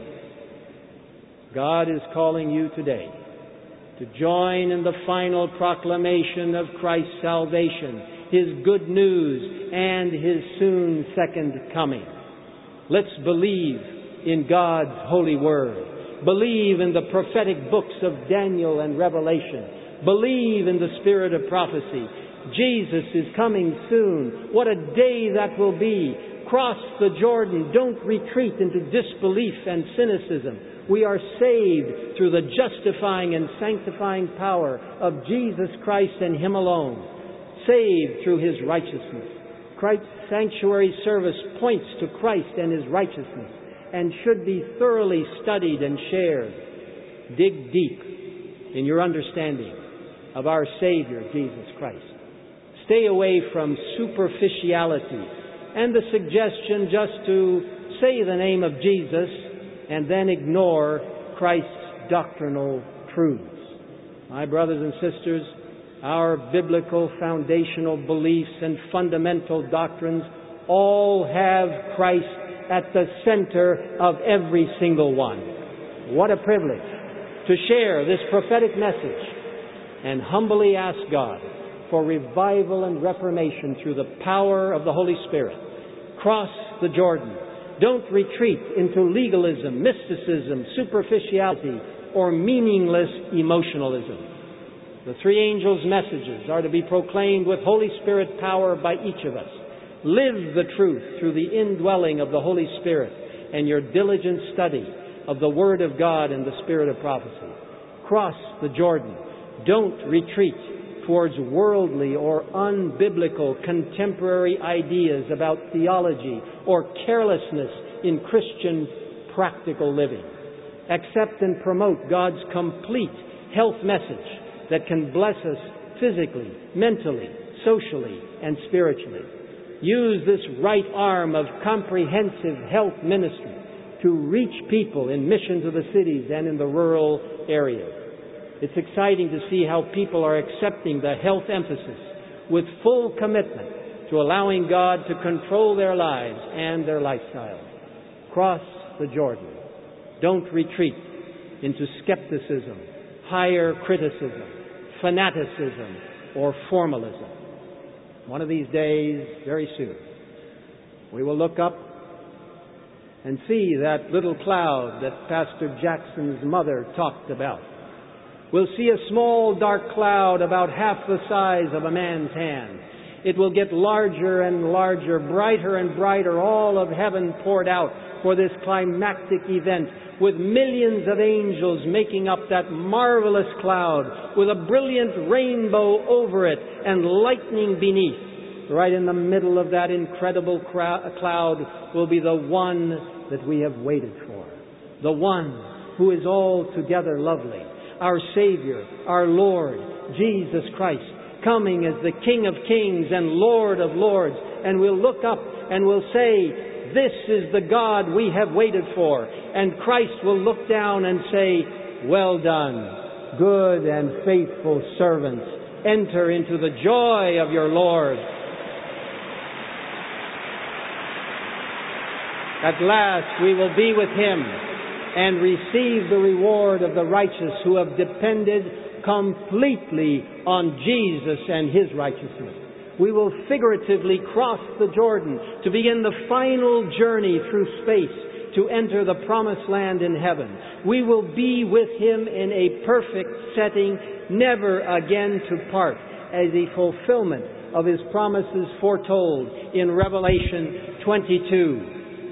Speaker 1: God is calling you today to join in the final proclamation of Christ's salvation, His good news, and His soon second coming. Let's believe in God's holy word. Believe in the prophetic books of Daniel and Revelation. Believe in the spirit of prophecy. Jesus is coming soon. What a day that will be. Cross the Jordan. Don't retreat into disbelief and cynicism. We are saved through the justifying and sanctifying power of Jesus Christ and Him alone. Saved through His righteousness. Christ's sanctuary service points to Christ and His righteousness and should be thoroughly studied and shared. Dig deep in your understanding of our Savior, Jesus Christ. Stay away from superficiality and the suggestion just to say the name of Jesus and then ignore Christ's doctrinal truths. My brothers and sisters, our biblical foundational beliefs and fundamental doctrines all have Christ at the center of every single one. What a privilege to share this prophetic message and humbly ask God for revival and reformation through the power of the Holy Spirit. Cross the Jordan. Don't retreat into legalism, mysticism, superficiality, or meaningless emotionalism. The three angels' messages are to be proclaimed with Holy Spirit power by each of us. Live the truth through the indwelling of the Holy Spirit and your diligent study of the Word of God and the Spirit of prophecy. Cross the Jordan. Don't retreat towards worldly or unbiblical contemporary ideas about theology or carelessness in Christian practical living. Accept and promote God's complete health message that can bless us physically, mentally, socially, and spiritually. Use this right arm of comprehensive health ministry to reach people in mission to the cities and in the rural areas. It's exciting to see how people are accepting the health emphasis with full commitment to allowing God to control their lives and their lifestyles. Cross the Jordan. Don't retreat into skepticism, higher criticism, fanaticism, or formalism. One of these days, very soon, we will look up and see that little cloud that Pastor Jackson's mother talked about. We'll see a small dark cloud about half the size of a man's hand. It will get larger and larger, brighter and brighter, all of heaven poured out for this climactic event, with millions of angels making up that marvelous cloud, with a brilliant rainbow over it and lightning beneath. Right in the middle of that incredible cloud will be the one that we have waited for, the one who is altogether lovely, our Savior, our Lord, Jesus Christ, coming as the King of Kings and Lord of Lords. And we'll look up and we'll say, this is the God we have waited for. And Christ will look down and say, well done, good and faithful servants. Enter into the joy of your Lord. At last we will be with Him and receive the reward of the righteous who have depended completely on Jesus and His righteousness. We will figuratively cross the Jordan to begin the final journey through space to enter the promised land in heaven. We will be with Him in a perfect setting, never again to part, as a fulfillment of His promises foretold in Revelation twenty-two,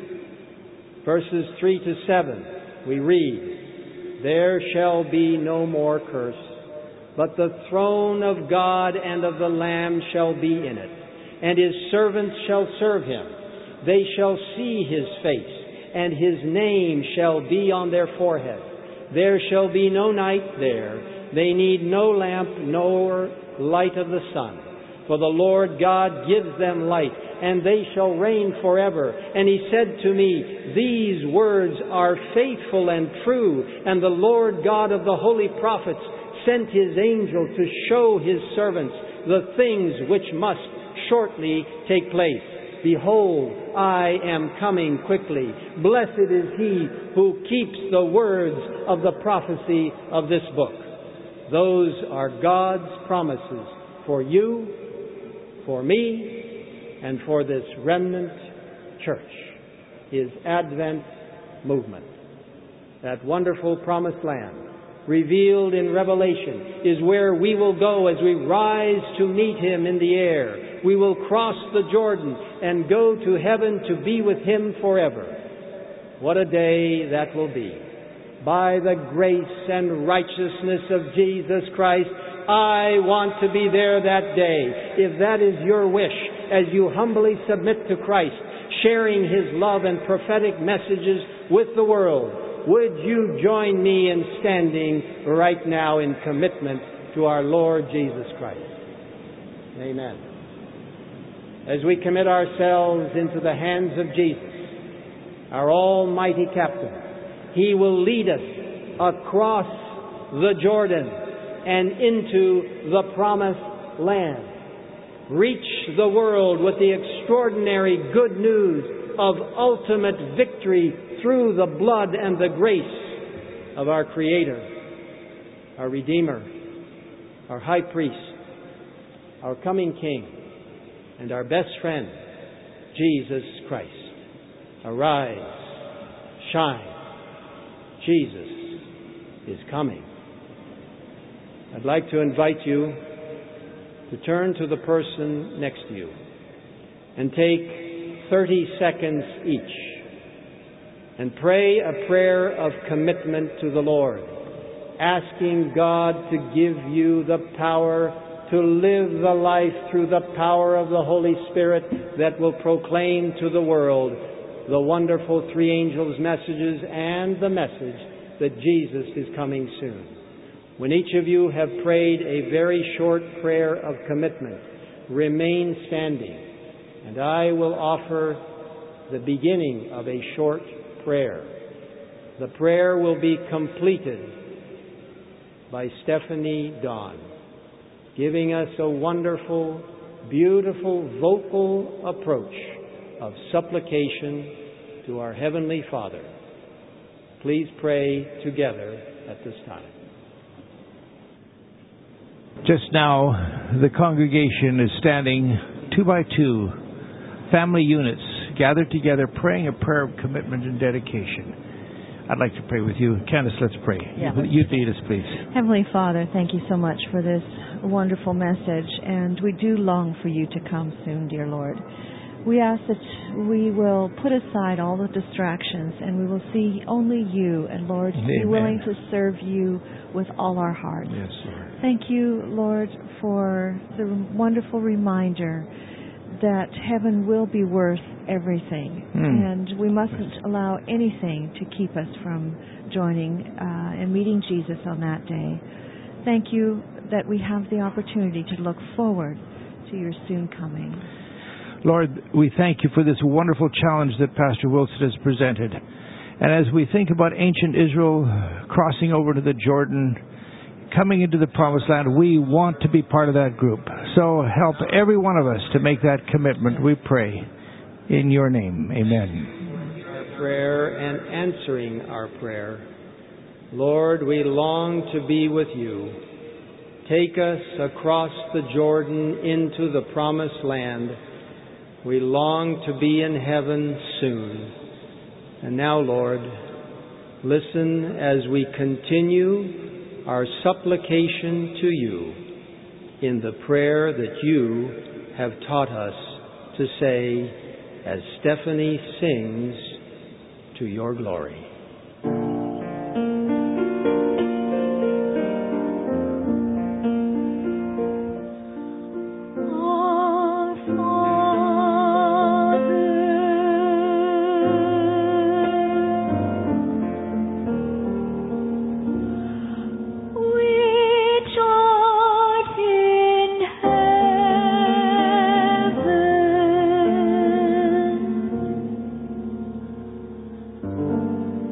Speaker 1: verses three to seven. We read, there shall be no more curse, but the throne of God and of the Lamb shall be in it, and His servants shall serve Him. They shall see His face, and His name shall be on their forehead. There shall be no night there. They need no lamp nor light of the sun. For the Lord God gives them light, and they shall reign forever. And He said to me, these words are faithful and true, and the Lord God of the holy prophets sent His angel to show His servants the things which must shortly take place. Behold, I am coming quickly. Blessed is he who keeps the words of the prophecy of this book. Those are God's promises for you, for me, and for this remnant church. His Advent movement. That wonderful promised land, revealed in Revelation, is where we will go as we rise to meet Him in the air. We will cross the Jordan and go to heaven to be with Him forever. What a day that will be. By the grace and righteousness of Jesus Christ, I want to be there that day. If that is your wish, as you humbly submit to Christ, sharing His love and prophetic messages with the world, would you join me in standing right now in commitment to our Lord Jesus Christ? Amen. as we commit ourselves into the hands of Jesus, our almighty captain. He will lead us across the Jordan and into the promised land. Reach the world with the extraordinary good news of ultimate victory through the blood and the grace of our Creator, our Redeemer, our High Priest, our coming King, and our best friend, Jesus Christ. Arise, shine. Jesus is coming. I'd like to invite you to turn to the person next to you and take thirty seconds each and pray a prayer of commitment to the Lord, asking God to give you the power to live the life through the power of the Holy Spirit that will proclaim to the world the wonderful three angels' messages and the message that Jesus is coming soon. When each of you have prayed a very short prayer of commitment, remain standing, and I will offer the beginning of a short prayer. The prayer will be completed by Stephanie Dawn, giving us a wonderful, beautiful vocal approach of supplication to our Heavenly Father. Please pray together at this time.
Speaker 2: Just now, the congregation is standing two by two, family units, gathered together, praying a prayer of commitment and dedication. I'd like to pray with you. Candace, let's pray.
Speaker 3: Yeah.
Speaker 2: You lead us, please.
Speaker 3: Heavenly Father, thank you so much for this wonderful message, and we do long for you to come soon, dear Lord. We ask that we will put aside all the distractions and we will see only you, and Lord,
Speaker 2: Amen.
Speaker 3: be willing to serve you with all our hearts.
Speaker 2: Yes, Lord.
Speaker 3: Thank you, Lord, for the wonderful reminder that heaven will be worth everything,
Speaker 2: Mm.
Speaker 3: and we mustn't allow anything to keep us from joining uh, and meeting Jesus on that day. Thank you that we have the opportunity to look forward to your soon coming.
Speaker 2: Lord, we thank you for this wonderful challenge that Pastor Wilson has presented. And as we think about ancient Israel crossing over to the Jordan, coming into the Promised Land, we want to be part of that group. So help every one of us to make that commitment, we pray. In your name, amen.
Speaker 1: Our prayer and answering our prayer. Lord, we long to be with you. Take us across the Jordan into the Promised Land. We long to be in heaven soon. And now, Lord, listen as we continue our supplication to you in the prayer that you have taught us to say as Stephanie sings to your glory.
Speaker 4: Thank you.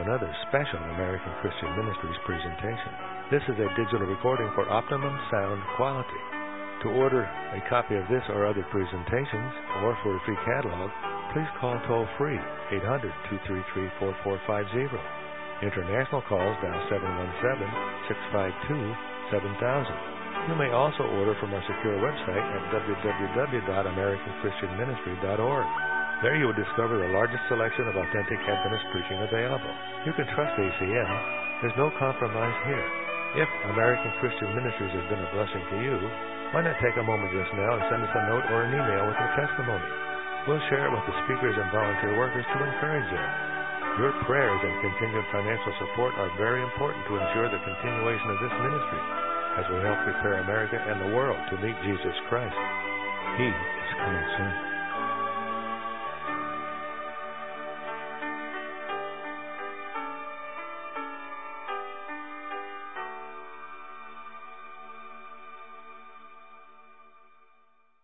Speaker 4: another special American Christian Ministries presentation. This is a digital recording for optimum sound quality. To order a copy of this or other presentations, or for a free catalog, please call toll-free eight hundred, two three three, four four five zero. International calls dial seven one seven, six five two, seven thousand. You may also order from our secure website at w w w dot american christian ministry dot org. There you will discover the largest selection of authentic Adventist preaching available. You can trust A C M. There's no compromise here. If American Christian Ministries has been a blessing to you, why not take a moment just now and send us a note or an email with your testimony? We'll share it with the speakers and volunteer workers to encourage them. Your prayers and continued financial support are very important to ensure the continuation of this ministry as we help prepare America and the world to meet Jesus Christ. He is coming soon.